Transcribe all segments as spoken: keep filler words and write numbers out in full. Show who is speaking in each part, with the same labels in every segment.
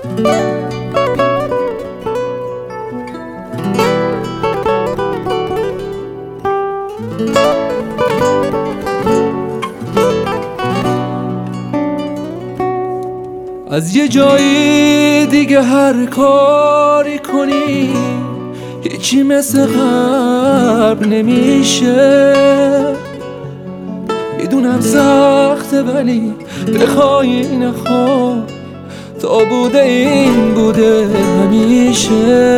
Speaker 1: از یه جایی دیگه هر کاری کنی هیچی مثل قبل نمیشه. میدونم سخته ولی بخوای نخوای تا بوده این بوده همیشه.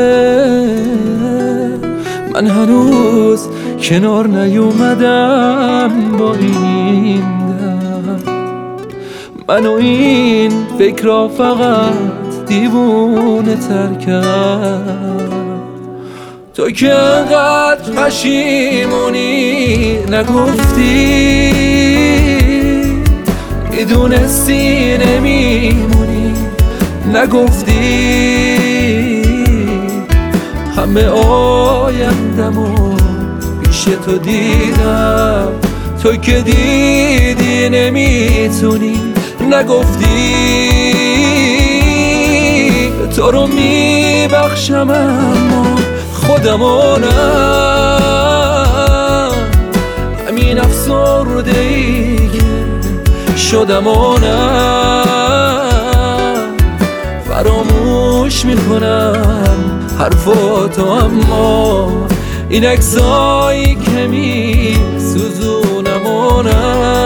Speaker 1: من هنوز کنار نیومدم با این درد، منو این فکرها فقط دیوونه تر کرد. تو که انقدر پشیمونی نگفتی، میدونستی نمیمونی نگفتی. همه آیندمو پیش تو دیدم، تو که دیدی نمیتونی نگفتی. تو رو میبخشم اما خودمو نه، همین افسرده ای که شدم و نه. فراموش میکنم حرفاتو اما این عکسایی که میسوزونم و نه.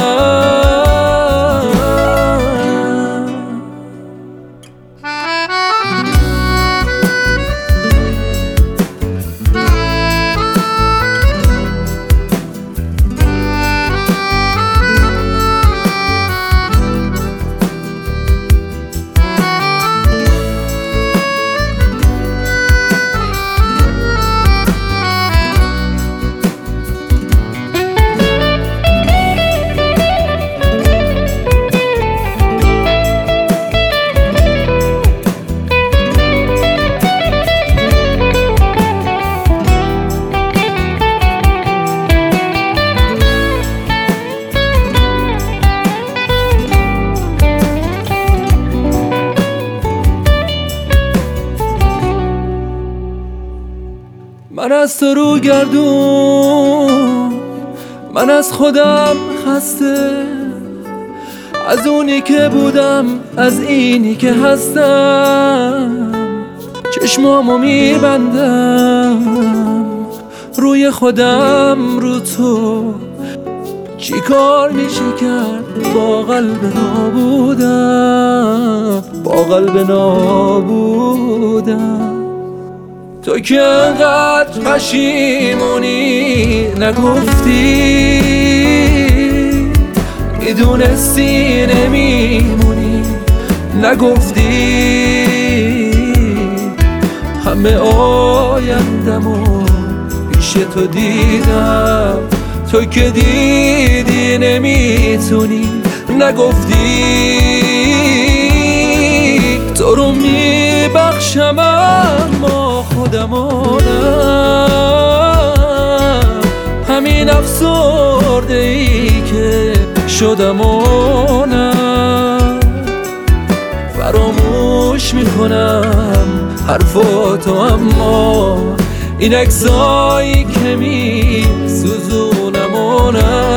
Speaker 1: من از تو رو گردون، من از خودم خسته، از اونی که بودم از اینی که هستم. چشمامو میبندم روی خودم رو تو، چی کار میشه کرد با قلب نابودم، با قلب نابودم. تو که انقدر پشیمونی نگفتی، میدونستی نمیمونی نگفتی. همه آیندمو پیش تو دیدم، تو که دیدی نمیتونی نگفتی. تو رو میبخشم اما خودمو نه، همین افسرده ای که شدم و نه. فراموش میکنم حرفاتو اما این عکسایی که میسوزونم و نه.